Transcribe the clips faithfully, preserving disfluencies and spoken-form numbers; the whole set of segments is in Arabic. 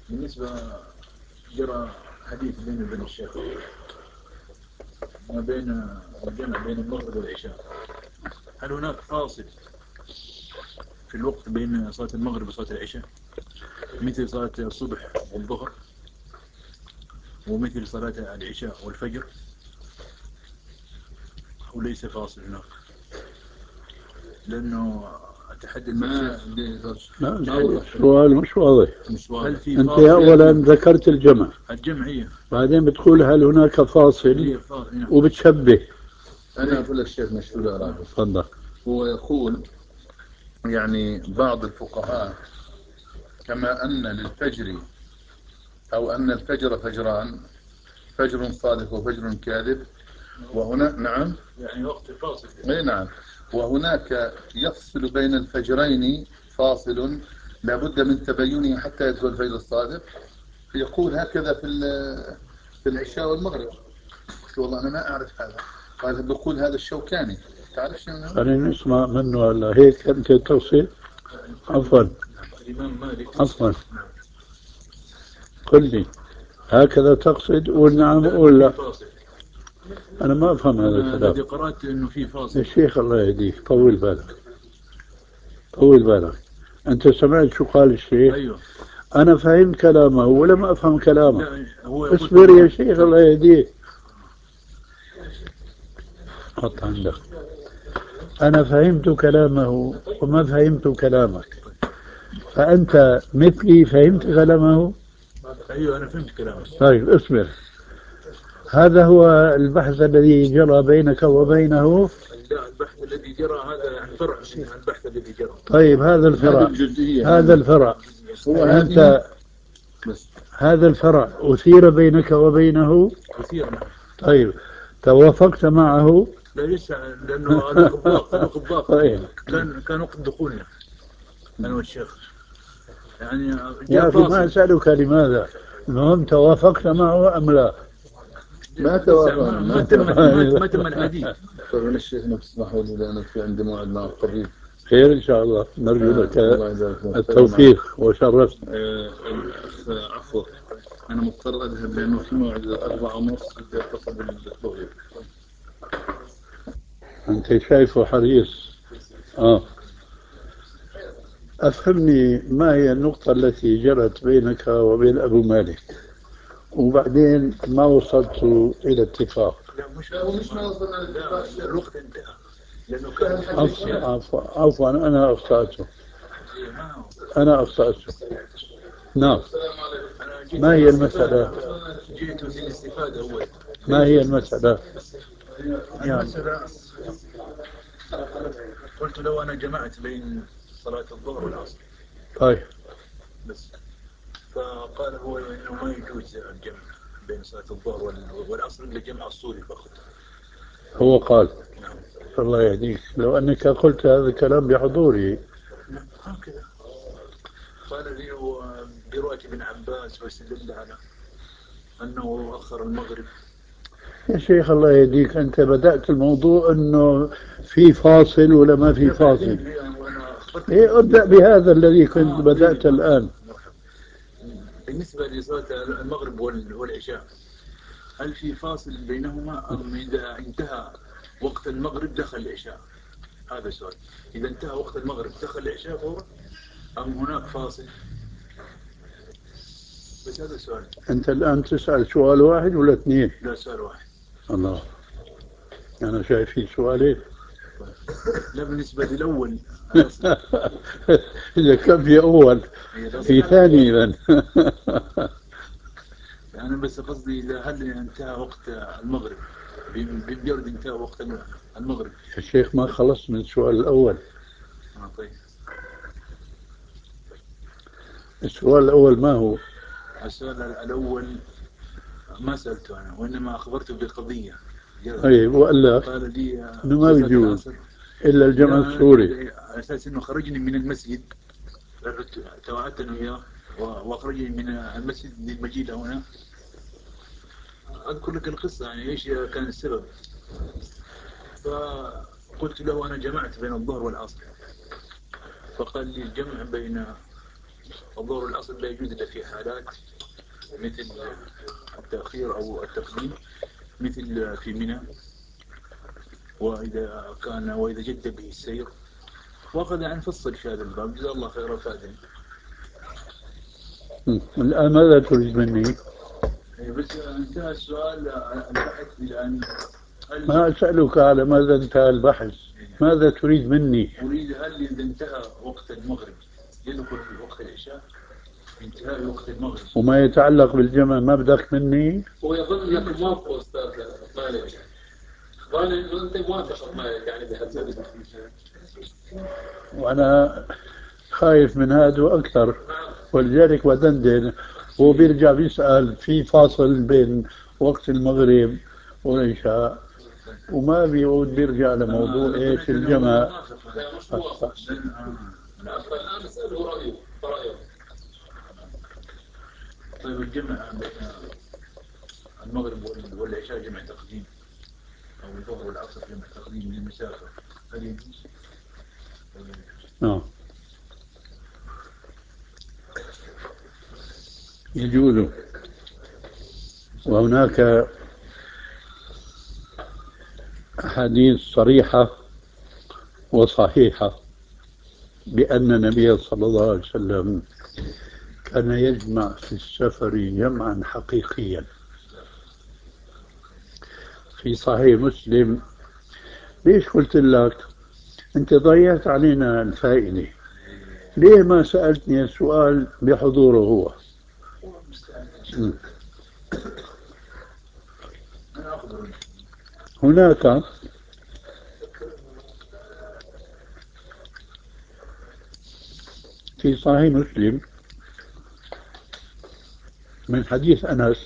بالنسبة جرى حديث بيني وبين الشيخ ما بين الجمع بين المغرب والعشاء، هل هناك فاصل في الوقت بين صلاة المغرب وصلاة العشاء مثل صلاة الصبح والظهر ومثل صلاة العشاء والفجر، أو ليس فاصل هناك؟ لأنه أتحدى ما لا السؤال مش واضح. مش واضح. هل في أنت فاصل؟ أولا ذكرت الجمع، الجمعية، بعدين بتقول هل هناك فاصل وبتشبه. أنا أقول لك شيخ مشهور أراده. تفضل. هو يقول يعني بعض الفقهاء كما أن للفجر أو أن الفجر فجران، فجر صادق وفجر كاذب، وهنا نعم يعني وقت فاصل. أي نعم، وهناك يفصل بين الفجرين فاصل لابد من تبينه حتى يدخل الفجر الصادق. يقول هكذا في في العشاء والمغرب. قلت والله أنا ما أعرف هذا. قال بقول هذا الشوكاني. تعرف شنو؟ خلينا نسمع منه هلا. هيك أنت تقصد؟ عفوا الإمام مالك عفوا قل لي هكذا تقصد؟ قول نعم قول لا. أنا ما أفهم هذا الكلام. الذي قرأت إنه في فاصل. يا شيخ الله يهديك، طول بالك طول بالك. أنت سمعت شو قال الشيخ؟ أيوه. أنا فهمت كلامه ولم أفهم كلامه. هو اصبر يا شيخ الله يهديك. حط عندك. أنا فهمت كلامه وما فهمت كلامك، فأنت مثلي فهمت كلامه. أيوه أنا فهمت كلامك. طيب اصبر. هذا هو البحث الذي جرى بينك وبينه. لا، البحث الذي جرى هذا يعني فرع من البحث الذي جرى. طيب هذا الفرع، هذا الفرع أنت بس هذا الفرع أثير بينك وبينه. أثير. طيب توافقت معه؟ لا لسه، لأنه هذا خضاق، هذا خضاق. طيب. كان كان وقت دخولنا أنا والشيخ يعني يا جاء أخي ما فاصل. أسألك لماذا، المهم توافقت معه أم لا؟ ما لسه توافق ما ما تم ما ما تم الحديث. طيب أنا الشيخ لو تسمحوا لي لأنه في عندي موعد مع الطبيب. خير إن شاء الله، نرجو لك الله يجزاك خير. التوفيق وشرفت. آه، الأخ عفوا أنا مضطر أذهب لأنه في موعد أربعة ونص بدي أتصل بالطبيب. أنت شايفه حريص. آه أفهمني ما هي النقطة التي جرت بينك وبين أبو مالك وبعدين ما وصلت إلى اتفاق؟ لا مش مش ما وصلنا للاتفاق، الوقت انتهى لأنه كان عفوا عفوا عفوا أنا أخطأت، أنا أخطأت. نعم. ما هي المسألة؟ جئت للاستفادة أول. ما هي المسألة؟ المسألة قلت لو أنا جمعت بين صلاة الظهر والعصر. طيب. بس فقال هو إنه ما يجوز الجمع بين صلاة الظهر والعصر إلا جمع الصوري فقط. هو قال. نعم. الله يهديك، لو أنك قلت هذا الكلام بحضوري. هكذا قال لي برواية ابن عباس واستدل على أنه أخر المغرب. يا شيخ الله يهديك، أنت بدأت الموضوع أنه في فاصل ولا ما في فاصل. إيه ابدأ بهذا الذي كنت بدأت الآن. بالنسبة لصلاة المغرب والعشاء هل في فاصل بينهما أم إذا انتهى وقت المغرب دخل العشاء؟ هذا السؤال. إذا انتهى وقت المغرب دخل العشاء فورا أم هناك فاصل؟ بس هذا السؤال. أنت الآن تسأل سؤال واحد ولا اثنين؟ لا سؤال واحد. الله، أنا شايف في سؤالين. لا بالنسبة للأول إذا كان في أول في ثاني إذا. أنا بس قصدي إذا هل انتهى وقت المغرب بمجرد انتهى وقت المغرب. يا شيخ ما خلصت من السؤال الأول. آه طيب. السؤال الأول ما هو؟ السؤال الأول ما سألته أنا وإنما أخبرته بقضية. طيب وإلا قال لي إنه ما بيجوز إلا الجمع السوري. على أساس إنه خرجني من المسجد، توعدت أنا وياه وأخرجني من المسجد للمجيء هنا. أذكر لك القصة يعني إيش كان السبب. فقلت له أنا جمعت بين الظهر والعصر، فقال لي الجمع بين الظهر والعصر لا يجوز إلا في حالات مثل التأخير أو التقديم، مثل في منى، وإذا كان وإذا جد به السير. وأخذ عن فصل في هذا الباب، جزاه الله خير فادني. الآن ماذا تريد مني؟ بس انتهى السؤال البحث إلى أن هل ما أسألك على ماذا انتهى البحث، ماذا تريد مني؟ أريد هل إذا انتهى وقت المغرب يدخل في وقت العشاء؟ انتهاء وقت المغرب وما يتعلق بالجمع ما بدك مني؟ هو يظن انك موافق استاذ مالك، ظن انه انت موافق مالك يعني بهالموضوع. وأنا خايف من هذا وأكثر، ولذلك بدندن. هو بيرجع بيسأل في فاصل بين وقت المغرب والعشاء، وما بيعود بيرجع لموضوع ايش الجمع. لا مش موافق. فالان اساله رايه رايه. طيب الجمع بين المغرب والعشاء جمع تقديم، أو الظهر والعصر جمع تقديم للمسافة، هل يجوز؟ نعم يجوز. وهناك أحاديث صريحة وصحيحة بأن النبي صلى الله عليه وسلم كان يجمع في السفر جمعا حقيقيا. في صحيح مسلم. ليش قلت لك أنت ضيعت علينا الفائدة؟ ليه ما سألتني السؤال بحضوره هو؟ م. هناك في صحيح مسلم من حديث أنس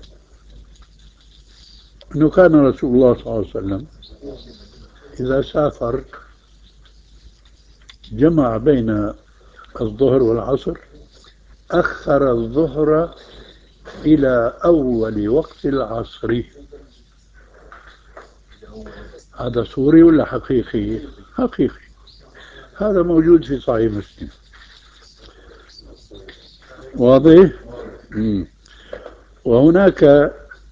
أنه كان رسول الله صلى الله عليه وسلم إذا سافر جمع بين الظهر والعصر، أخر الظهر إلى أول وقت العصر. هذا سوري ولا حقيقي؟ حقيقي. هذا موجود في صحيح مسلم. واضح؟ مم. وهناك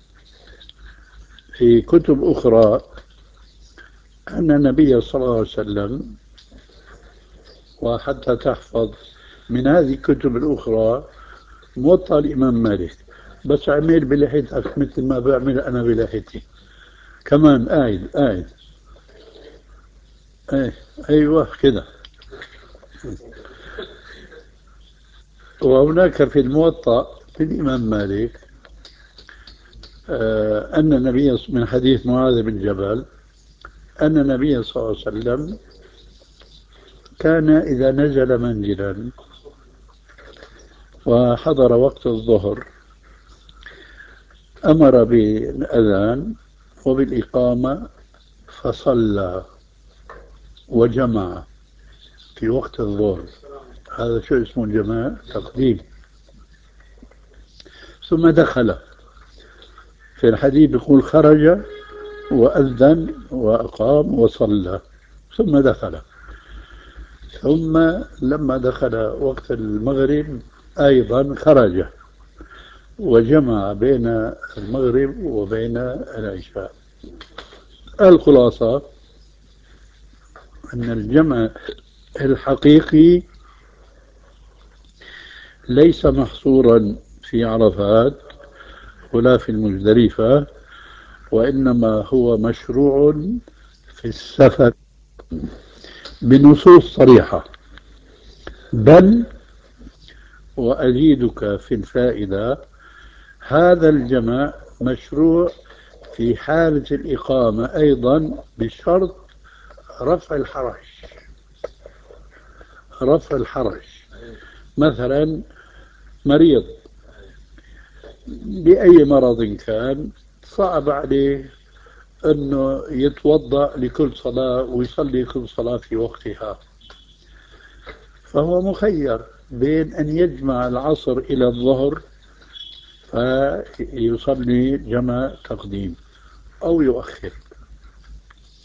في كتب أخرى أن النبي صلى الله عليه وسلم، وحتى تحفظ من هذه الكتب الأخرى موطأ الإمام مالك، بس عمل بلحيتك مثل ما بعمل أنا بلحيتي كمان. قاعد قاعد ايه ايوه كده. وهناك في الموطأ في الإمام مالك آه أن النبي من حديث معاذ بن جبل أن النبي صلى الله عليه وسلم كان إذا نزل منزلا وحضر وقت الظهر أمر بالأذان وبالإقامة فصلى وجمع في وقت الظهر. هذا شو اسمه الجماع تقديم. ثم دخل في الحديث يقول خرج وأذن وأقام وصلى ثم دخل. ثم لما دخل وقت المغرب أيضا خرج وجمع بين المغرب وبين العشاء. الخلاصة أن الجمع الحقيقي ليس محصورا في عرفات ولا في المزدلفة، وإنما هو مشروع في السفر بنصوص صريحة. بل وأزيدك في الفائدة، هذا الجمع مشروع في حالة الإقامة أيضا بشرط رفع الحرج. رفع الحرج مثلا مريض بأي مرض كان صعب عليه أنه يتوضأ لكل صلاة ويصلي كل صلاة في وقتها، فهو مخير بين أن يجمع العصر إلى الظهر فيصلي جمع تقديم أو يؤخر.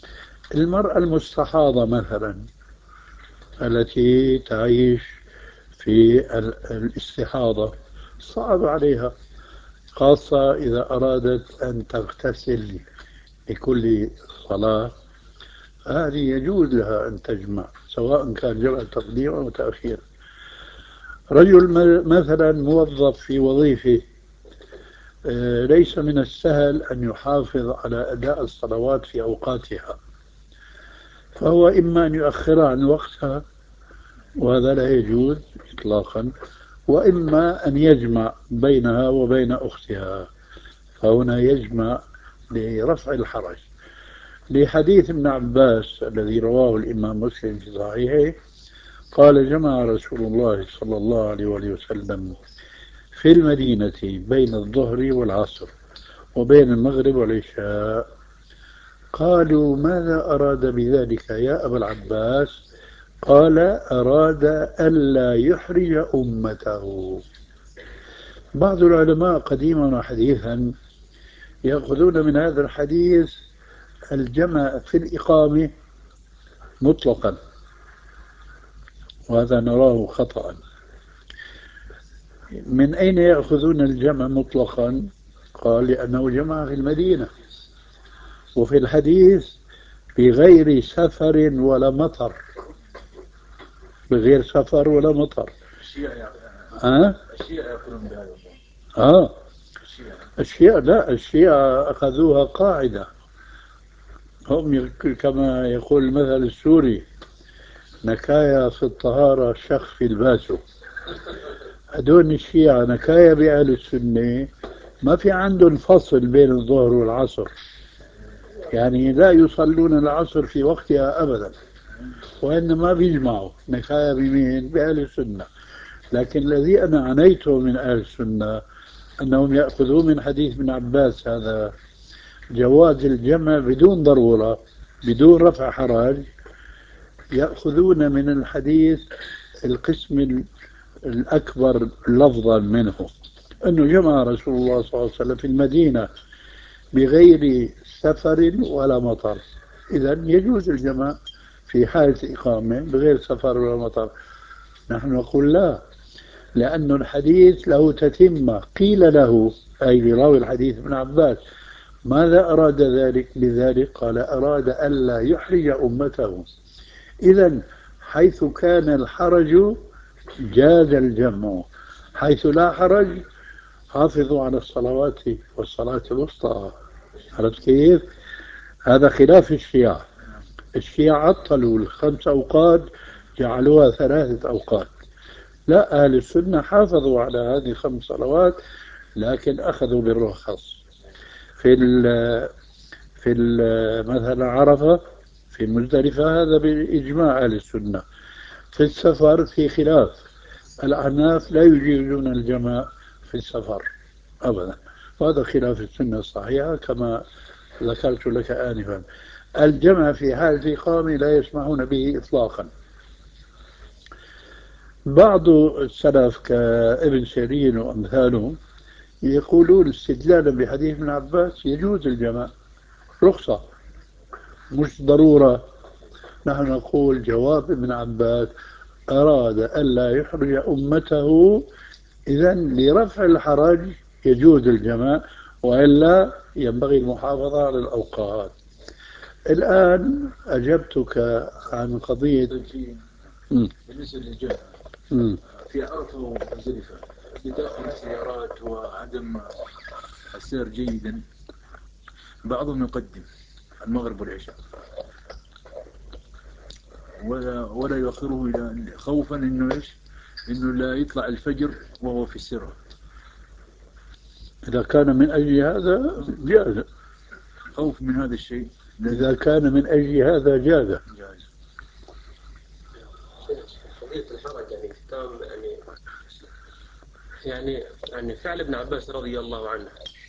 المرأة المستحاضة مثلا التي تعيش في الاستحاضة صعب عليها، خاصة إذا أرادت أن تغتسل لكل صلاة، هذه يجوز لها أن تجمع سواء كان جمع تقديم أو تأخير. رجل مثلا موظف في وظيفة ليس من السهل أن يحافظ على أداء الصلوات في أوقاتها، فهو إما أن يؤخرها عن وقتها وهذا لا يجوز إطلاقا، وإما أن يجمع بينها وبين أختها، فهنا يجمع لرفع الحرج. لحديث ابن عباس الذي رواه الإمام مسلم في صحيحه قال: جمع رسول الله صلى الله عليه وسلم في المدينة بين الظهر والعصر وبين المغرب والعشاء. قالوا: ماذا أراد بذلك يا أبا العباس؟ قال: أراد ألا يحرج أمته. بعض العلماء قديما وحديثا يأخذون من هذا الحديث الجمع في الإقامة مطلقا، وهذا نراه خطأ. من أين يأخذون الجمع مطلقا؟ قال: لأنه جمع في المدينة، وفي الحديث بغير سفر ولا مطر، بغير سفر ولا مطر. الشيعة ها؟ الشيعة يقولون بهذا. آه الشيعة الشيعة لا، الشيعة أخذوها قاعدة، هم كما يقول المثل السوري: نكايا في الطهارة شخ في الباسو. هدول الشيعة نكايا بأهل السنة ما في عندهم فصل بين الظهر والعصر، يعني لا يصلون العصر في وقتها أبدا، وإنما بيجمعوا نكايا بمين؟ بأهل السنة. لكن الذي أنا عنيته من أهل السنة أنهم يأخذون من حديث ابن عباس هذا جواز الجمع بدون ضرورة بدون رفع حرج، يأخذون من الحديث القسم الأكبر لفظا منه، أنه جمع رسول الله صلى الله عليه وسلم في المدينة بغير سفر ولا مطر، إذا يجوز الجمع في حالة إقامة بغير سفر ولا مطر. نحن نقول لا، لأن الحديث له تتمة. قيل له أي لراوي الحديث ابن عباس: ماذا أراد ذلك بذلك؟ قال: أراد ألا يحرج أمته. إذا حيث كان الحرج جاز الجمع، حيث لا حرج حافظوا على الصلوات والصلاة الوسطى. عرفت كيف؟ هذا خلاف الشيعة. الشيعة عطلوا الخمس أوقات جعلوها ثلاثة أوقات. لا، أهل السنة حافظوا على هذه الخمس صلوات لكن أخذوا بالرخص. في ال في ال مثلا عرفة في مزدلفة هذا بإجماع أهل السنة. في السفر في خلاف، الأحناف لا يجيزون الجمع في السفر أبدا، وهذا خلاف السنة الصحيحة كما ذكرت لك آنفا. الجمع في حال الإقامة لا يسمحون به إطلاقا. بعض السلف كابن سيرين وأمثاله يقولون استدلالا بحديث ابن عباس يجوز الجمع، رخصة مش ضرورة. نحن نقول جواب ابن عباس: أراد ألا يحرج أمته، إذا لرفع الحرج يجوز الجمع، وإلا ينبغي المحافظة على الأوقات. الآن أجبتك عن قضية بالنسبة للجمع في عرفة ومزدلفة لتأخر السيارات وعدم السير جيدا، بعضهم يقدم المغرب والعشاء ولا ولا يؤخره إلى خوفا إنه إيش؟ إنه لا يطلع الفجر وهو في السر. إذا كان من أجل هذا جاز، خوف من هذا الشيء. إذا كان من أجل هذا جاز. جائز. قضية الحرج يعني كتاب يعني يعني يعني فعل ابن عباس رضي الله عنه،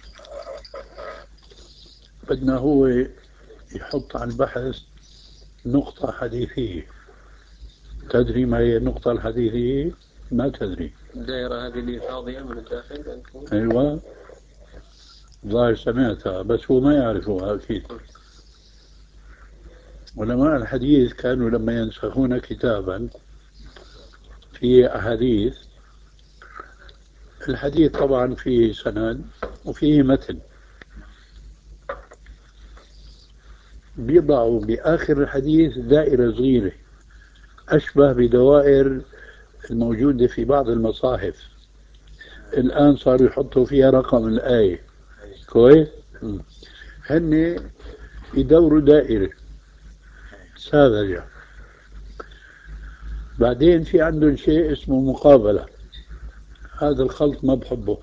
بدنا هو يحط على البحث نقطة حديثية. تدري ما هي النقطة الحديثية؟ ما تدري. الدائرة هذه اللي فاضية من الداخل. أيوة، ظاهر سمعتها بس هو ما يعرفها أكيد. علماء الحديث كانوا لما ينسخون كتابا في أحاديث. الحديث طبعا فيه سند وفيه متن، بيضعوا بآخر الحديث دائرة صغيرة أشبه بدوائر الموجودة في بعض المصاحف. الآن صاروا يحطوا فيها رقم الآية. كويس؟ م. هن يدوروا دائرة ساذجة. بعدين في عندهم شيء اسمه مقابلة. هذا الخلط ما بحبه.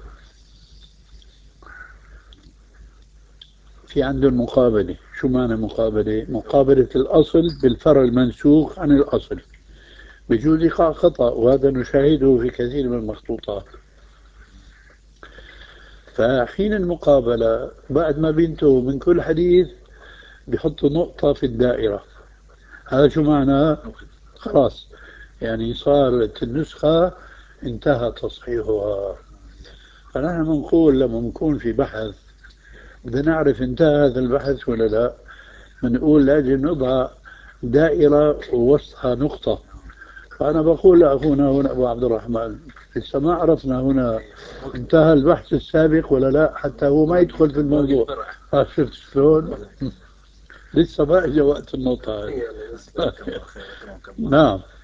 في عندهم مقابلة. شو معنى مقابلة؟ مقابلة الأصل بالفرع المنسوخ عن الأصل. بجوز يقع خطأ، وهذا نشاهده في كثير من المخطوطات. فحين المقابلة بعد ما بينتهوا من كل حديث بيحطوا نقطة في الدائرة. هذا شو معناه؟ خلاص، يعني صارت النسخة انتهى تصحيحها. فنحن بنقول لما نكون في بحث بدنا نعرف انتهى هذا البحث ولا لا، بنقول لازم نضع دائرة ووسطها نقطة. فأنا بقول لأخونا هنا أبو عبد الرحمن لسه ما عرفنا هنا انتهى البحث السابق ولا لا، حتى هو ما يدخل في الموضوع. شفت شلون؟ لسه ما اجى وقت النقطة هذه. نعم.